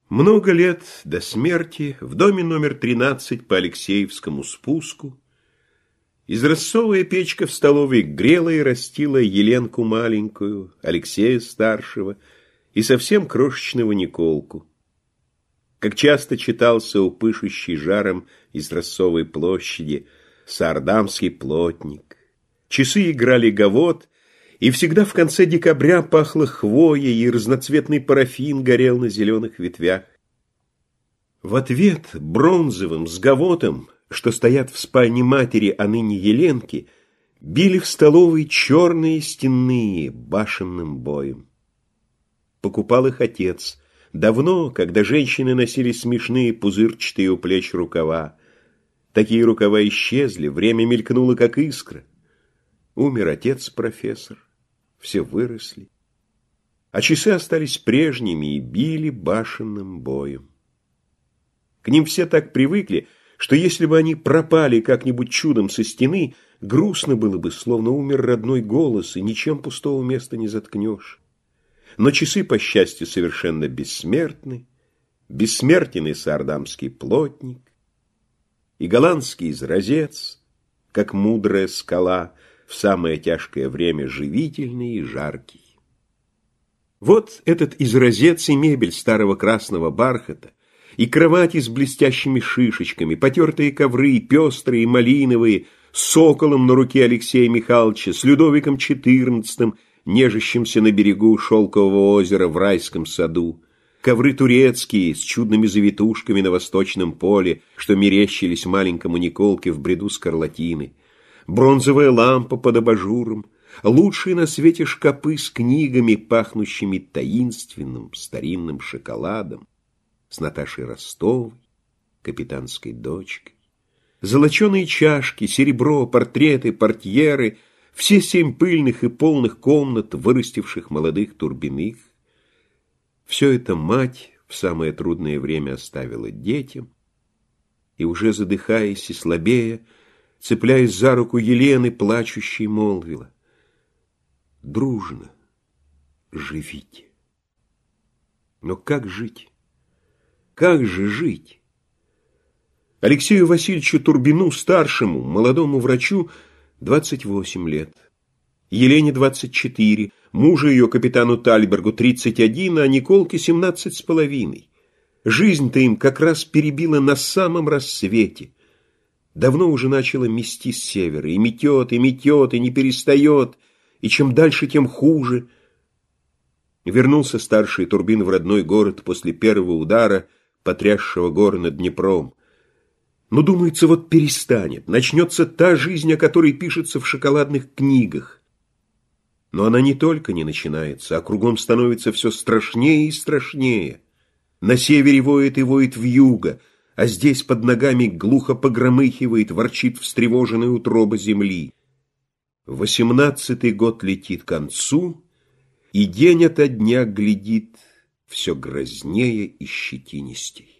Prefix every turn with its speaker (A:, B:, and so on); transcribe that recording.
A: Много лет до смерти в доме номер 13 по Алексеевскому спуску изразцовая печка в столовой грела и растила Еленку маленькую, Алексея старшего и совсем крошечного Николку. Как часто читался у пышущей жаром изразцовой площади саардамский плотник. Часы играли гавот, и всегда в конце декабря пахло хвоей, и разноцветный парафин горел на зеленых ветвях. В ответ бронзовым с гавотом, что стоят в спальне матери, а ныне Еленки, били в столовой черные стенные башенным боем. Покупал их отец. Давно, когда женщины носили смешные пузырчатые у плеч рукава. Такие рукава исчезли, время мелькнуло, как искра. Умер отец-профессор. Все выросли, а часы остались прежними и били башенным боем. К ним все так привыкли, что если бы они пропали как-нибудь чудом со стены, грустно было бы, словно умер родной голос, и ничем пустого места не заткнешь. Но часы, по счастью, совершенно бессмертны, бессмертен и саардамский плотник, и голландский изразец, как мудрая скала, в самое тяжкое время живительный и жаркий. Вот этот изразец и мебель старого красного бархата, и кровати с блестящими шишечками, потертые ковры, пестрые, малиновые, с соколом на руке Алексея Михайловича, с Людовиком XIV, нежащимся на берегу шелкового озера в райском саду, ковры турецкие с чудными завитушками на восточном поле, что мерещились маленькому Николке в бреду скарлатины, бронзовая лампа под абажуром, лучшие на свете шкапы с книгами, пахнущими таинственным старинным шоколадом, с Наташей Ростовой, капитанской дочкой, золоченые чашки, серебро, портреты, портьеры, все 7 пыльных и полных комнат, вырастивших молодых Турбиных. Все это мать в самое трудное время оставила детям, и уже задыхаясь и слабея, цепляясь за руку Елены, плачущей, молвила: «Дружно живите». Но как жить? Как же жить? Алексею Васильевичу Турбину, старшему, молодому врачу, 28 лет. Елене 24, мужу ее, капитану Тальбергу, 31, а Николке 17,5. Жизнь-то им как раз перебила на самом рассвете. Давно уже начало мести с севера, и метет, и не перестает, и чем дальше, тем хуже. Вернулся старший Турбин в родной город после первого удара, потрясшего горы над Днепром. Но, думается, вот перестанет, начнется та жизнь, о которой пишется в шоколадных книгах. Но она не только не начинается, а кругом становится все страшнее и страшнее. На севере воет и воет вьюга, а здесь под ногами глухо погромыхивает, ворчит встревоженная утроба земли. 18-й год летит к концу, и день ото дня глядит все грознее и щетинистей.